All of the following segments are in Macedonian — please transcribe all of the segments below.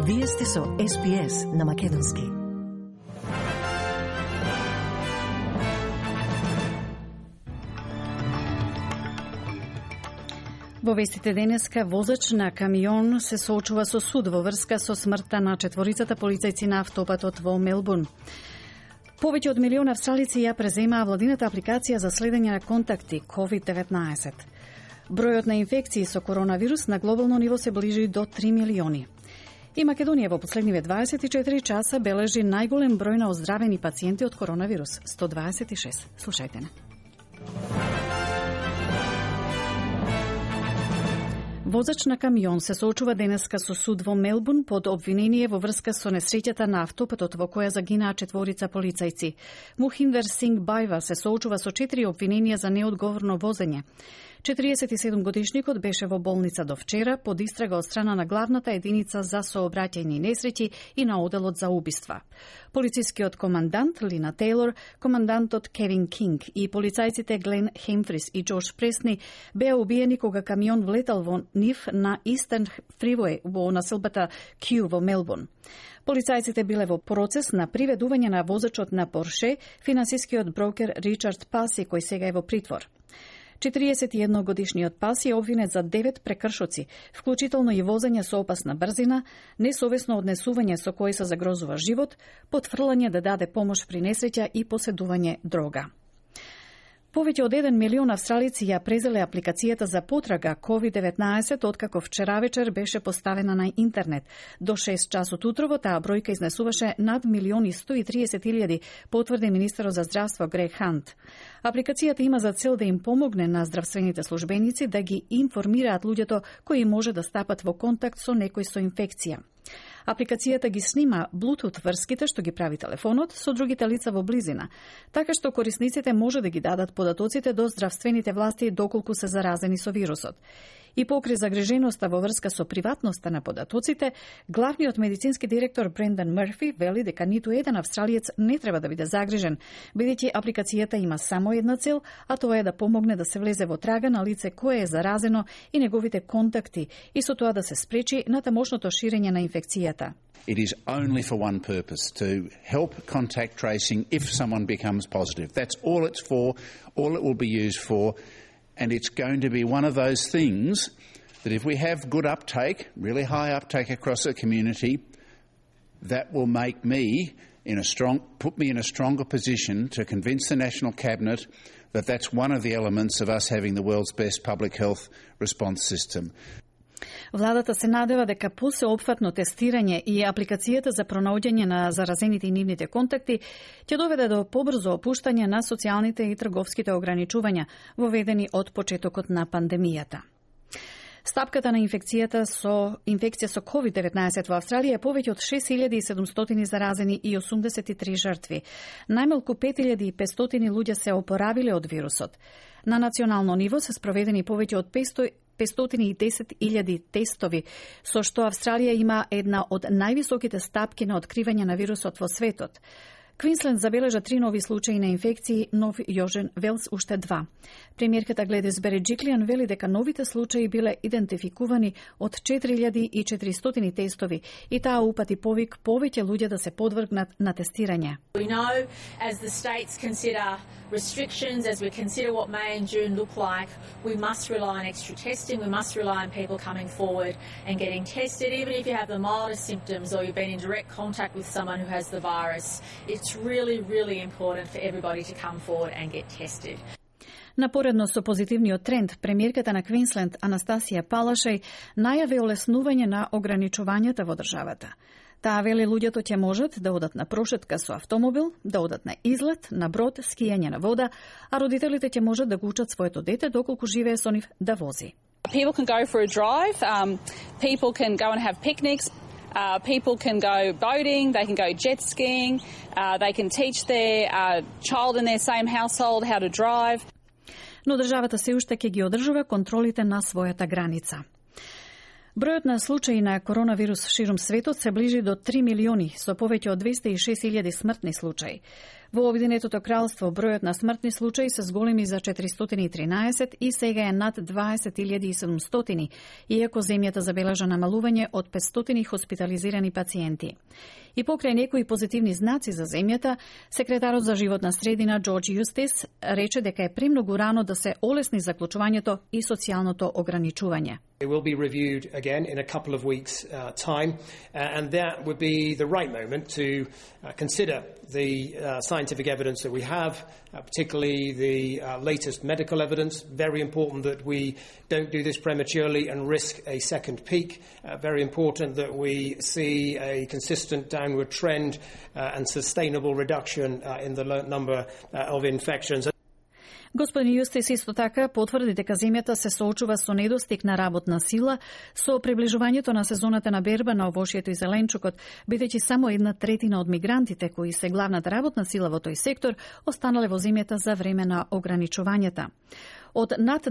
Вие сте со SPS на Македонски. Во вестите денеска, возач на камион се соочува со суд во врска со смртта на четворицата полицајци на автопатот во Мелбурн. Повеќе од милион австралици ја преземаа владината апликација за следење на контакти COVID-19. Бројот на инфекции со коронавирус на глобално ниво се ближи до 3 милиони. И Македонија во последниве 24 часа бележи најголем број на оздравени пациенти од коронавирус – 126. Слушајте не. Возач на камион се соочува денеска со суд во Мелбурн под обвинение во врска со несреќата на автопатот во која загинаа четворица полицајци. Мухиндер Синг Бајва се соочува со 4 обвиненија за неодговорно возење. 47-годишникот беше во болница до вчера под истрага од страна на главната единица за сообраќајни несреќи и на оделот за убиства. Полицискиот командант Лина Тейлор, командантот Кевин Кинг и полицајците Глен Хемфрис и Джош Пресни беа убиени кога камион влетал во нив на Eastern Freeway во населбата Кју во Мелбурн. Полицајците биле во процес на приведување на возачот на Порше, финансискиот брокер Ричард Паси, кој сега е во притвор. 41-годишниот Паси е обвинет за 9 прекршоци, вклучително и возење со опасна брзина, несовесно однесување со кој се загрозува живот, потфрлање да даде помош при несреќа и поседување дрога. Повеќе од 1 милион австралици ја презеле апликацијата за потрага COVID-19 откако вчера вечер беше поставена на интернет. До 6 часот утрово таа бројка изнесуваше над 1.130.000, потврди министерот за здравство Грег Хант. Апликацијата има за цел да им помогне на здравствените службеници да ги информираат луѓето кои може да стапат во контакт со некој со инфекција. Апликацијата ги снима Bluetooth врските што ги прави телефонот со другите лица во близина, така што корисниците може да ги дадат податоците до здравствените власти доколку се заразени со вирусот. И покри загриженоста во врска со приватноста на податоците, главниот медицински директор Брендан Мърфи вели дека ниту еден австралиец не треба да биде загрижен, бидејќи апликацијата има само една цел, а тоа е да помогне да се влезе во трага на лице кое е заразено и неговите контакти, и со тоа да се спречи натамошното ширење на инфекцијата. It is only for one purpose, to help contact tracing if someone becomes positive. That's all it's for, all it will be used for. And it's going to be one of those things that if we have good uptake, really high uptake across the community, that will make me put me in a stronger position to convince the National Cabinet that that's one of the elements of us having the world's best public health response system. Владата се надева дека посеопфатно тестирање и апликацијата за пронаоѓање на заразените и нивните контакти ќе доведе до побрзо опуштање на социјалните и трговските ограничувања воведени од почетокот на пандемијата. Стапката на инфекција со COVID-19 во Австралија е повеќе од 6700 заразени и 83 жртви. Најмалку 5500 луѓе се опоравиле од вирусот. На национално ниво се спроведени повеќе од 510.000 тестови, со што Австралија има една од највисоките стапки на откривање на вирусот во светот. Квинсленд забележа 3 нови случаи на инфекции, Нов Јужен Велс уште 2. Премиерката Гледис Береджиклијан вели дека новите случаи биле идентификувани од 4400 тестови и таа упати повик повеќе луѓе да се подвргнат на тестирање. We know as the states consider restrictions, as we consider what May and June look like, we must rely on extra testing, we must rely on people coming forward and getting tested, even if you have the mildest symptoms or you've been in direct contact with someone who has the virus. It's really, really important for everybody to come forward and get tested. Напоредно со позитивниот тренд, премиерката на Квинсленд Анастасија Палашеј најави олеснување на ограничувањата во државата. Таа вели луѓето ќе можат да одат на прошетка со автомобил, да одат на излет, на брод, скијање на вода, а родителите ќе можат да го учат своето дете доколку живее со нив да вози. People can go for a drive, people can go and have picnics, people can go boating, they can go jet skiing, they can teach their child in their same household how to drive. Но државата се уште ќе ги одржува контролите на својата граница. Бројот на случаи на коронавирус ширум светот се ближи до 3 милиони, со повеќе од 206.000 смртни случаи. Во Обединетото кралство бројот на смртни случаи се зголеми за 413 и сега е над 20.700, иако земјата забележа намалување од 500 хоспитализирани пациенти. И покрај некои позитивни знаци за земјата, секретарот за животна средина Джордж Юстис рече дека е премногу рано да се олесни заклучувањето и социјалното ограничување. It will be reviewed again in a couple of weeks' time, and that would be the right moment to consider the scientific evidence that we have, particularly the latest medical evidence. Very important that we don't do this prematurely and risk a second peak. Very important that we see a consistent downward trend and sustainable reduction in the number of infections. Господин Јустис исто така потврди дека земјата се соочува со недостиг на работна сила со приближувањето на сезоната на берба на овошјето и зеленчукот, бидејќи само 1/3 од мигрантите кои се главната работна сила во тој сектор останале во земјата за време на ограничувањата. Од над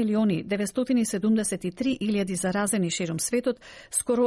2.973.000 заразени ширум светот, скоро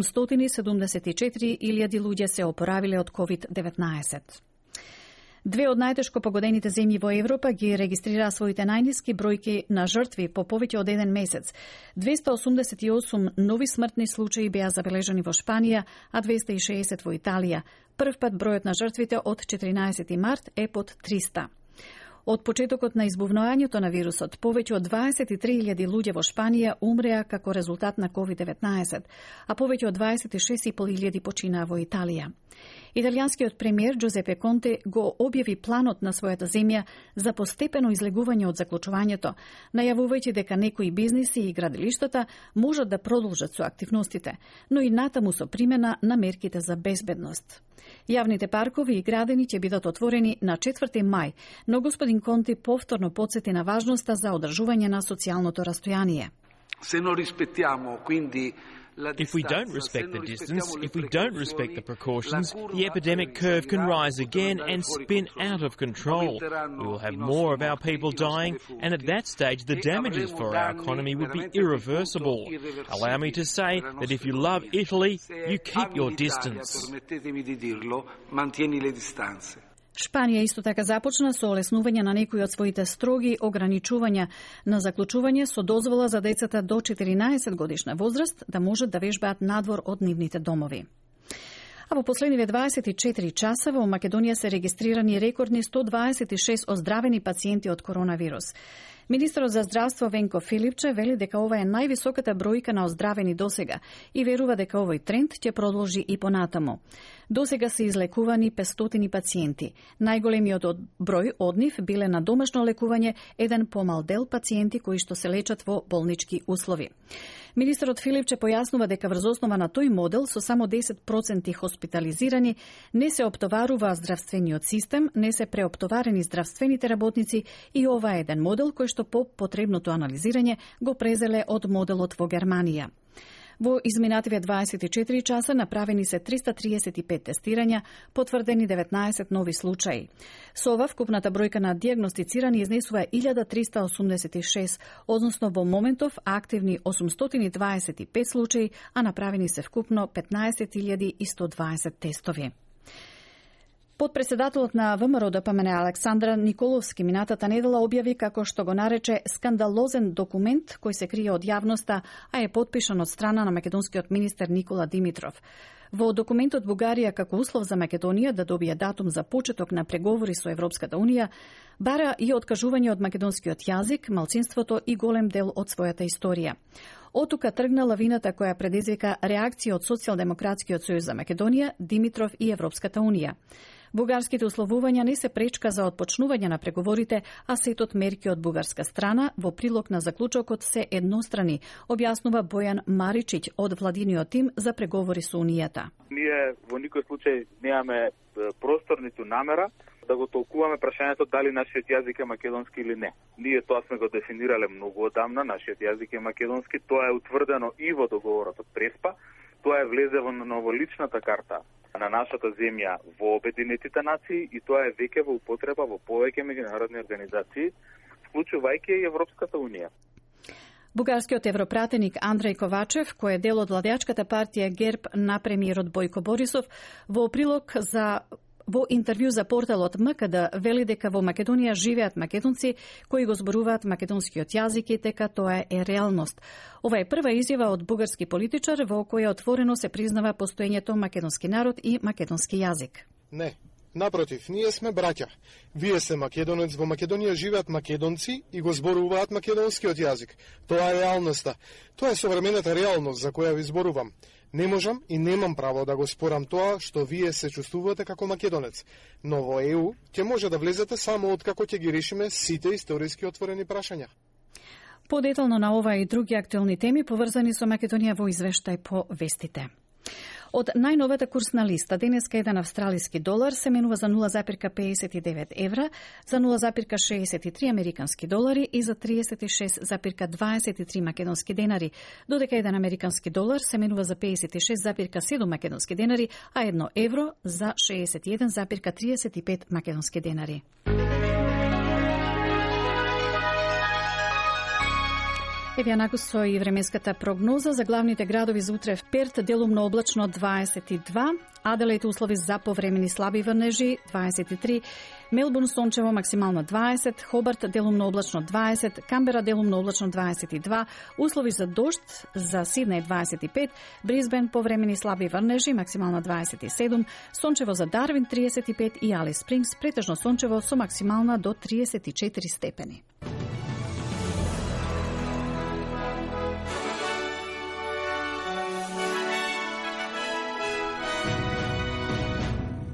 874.000 луѓе се опоравиле од COVID-19. Две од најтешко погодените земји во Европа ги регистрираа своите најниски бројки на жртви по повеќе од еден месец. 288 нови смртни случаи беа забележани во Шпанија, а 260 во Италија. Прв пат бројот на жртвите од 14 март е под 300. Од почетокот на избувнувањето на вирусот, повеќе од 23.000 луѓе во Шпанија умреа како резултат на COVID-19, а повеќе од 26.500 починаа во Италија. Италијанскиот премиер Джузепе Конте го објави планот на својата земја за постепено излегување од заклучувањето, најавувајќи дека некои бизниси и градилиштата можат да продолжат со активностите, но и натаму со примена на мерките за безбедност. Јавните паркови и градини ќе бидат отворени на 4 мај, но господин Конте повторно потсети на важноста за одржување на социјалното растојание. If we don't respect the distance, if we don't respect the precautions, the epidemic curve can rise again and spin out of control. We will have more of our people dying, and at that stage the damages for our economy would be irreversible. Allow me to say that if you love Italy, you keep your distance. Шпанија исто така започна со олеснување на некои од своите строги ограничувања на заклучување со дозвола за децата до 14 годишна возраст да можат да вежбаат надвор од нивните домови. А во последниве 24 часа во Македонија се регистрирани рекордни 126 оздравени пациенти од коронавирус. Министерот за здравство Венко Филипче вели дека ова е највисоката бројка на оздравени досега и верува дека овој тренд ќе продолжи и понатаму. Досега се излекувани 500 пациенти. Најголемиот број од нив биле на домашно лекување, еден помал дел пациенти кои што се лечат во болнички услови. Министерот Филипче појаснува дека врз основа на тој модел со само 10% хоспитализирани не се оптоварува здравствениот систем, не се преоптоварени здравствените работници и ова е еден модел кој што по потребното анализирање го презеле од моделот во Германија. Во изминативе 24 часа направени се 335 тестирања, потврдени 19 нови случаи. Со ова вкупната бројка на дијагностицирани изнесува 1386, односно во моментов активни 825 случаи, а направени се вкупно 15.120 тестови. Подпредседателот на ВМРО ДПМН Александра Николовски минатата недела објави како што го нарече скандалозен документ кој се крие од јавноста, а е подпишан од страна на македонскиот министер Никола Димитров. Во документот Бугарија како услов за Македонија да добие датум за почеток на преговори со Европската Унија, бара и откажување од македонскиот јазик, малцинството и голем дел од својата историја. Отука тргна лавината која предизвика реакција од Социјалдемократскиот сојуз за Македонија, Димитров и Европската Унија. Бугарските условувања не се пречка за отпочнување на преговорите, а сетот мерки од бугарска страна во прилог на заклучокот се еднострани, објаснува Бојан Маричиќ од владиниот тим за преговори со Унијата. Ние во никој случај немаме простор ниту намера да го толкуваме прашањето дали нашиот јазик е македонски или не. Ние тоа сме го дефинирале многу одамна, нашиот јазик е македонски, тоа е утврдено и во договорот од Преспа, тоа е влезело на новоличната карта на нашата земја во Обединетите нации и тоа е веќе во употреба во повеќе меѓународни организации, вклучувајќи и Европската Унија. Бугарскиот европратеник Андреј Ковачев, кој е дел од владеачката партија ГЕРБ на премиерот Бојко Борисов, во прилог за во интервју за порталот МКД вели дека во Македонија живеат македонци кои го зборуваат македонскиот јазик и дека тоа е реалност. Ова е прва изјава од бугарски политичар во која отворено се признава постоењето македонски народ и македонски јазик. Не. Напротив, ние сме браќа. Вие сте македонец, во Македонија живеат македонци и го зборуваат македонскиот јазик. Тоа е реалноста. Тоа е современата реалност за која ви зборувам. Не можам и немам право да го спорам тоа што вие се чувствувате како македонец. Но во ЕУ ќе може да влезете само откако ќе ги решиме сите историски отворени прашања. Подетално на ова и други актуелни теми поврзани со Македонија во извештај по вестите. Од најновата курсна листа, денеска еден австралиски долар се менува за 0,59 евра, за 0,63 американски долари и за 36,23 македонски денари, додека еден американски долар се менува за 56,7 македонски денари, а 1 евро за 61,35 македонски денари. Еве јанаку со и временската прогноза за главните градови за утре: Перт делумно облачно 22, Аделаид услови за повремени слаби врнежи 23, Мелбурн сончево максимално 20, Хобарт делумно облачно 20, Камбера делумно облачно 22, услови за дожд за Сиднеј 25, Брисбен повремени слаби врнежи максимално 27, сончево за Дарвин 35 и Алис Спрингс претежно сончево со максимална до 34 степени.